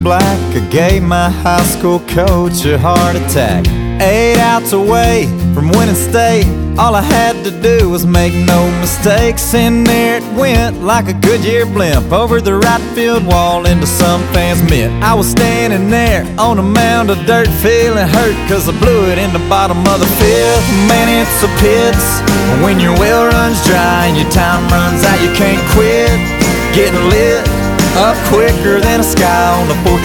Black, I gave my high school coach a heart attack. 8 outs away from winning state, all I had to do was make no mistakes. And there it went like a Goodyear blimp over the right field wall into some fan's mitt. I was standing there on a mound of dirt, feeling hurt cause I blew it in the bottom of the fifth. Man, it's a pits when your well runs dry and your time runs out. You can't quit getting lit up quicker than a sky on the 4th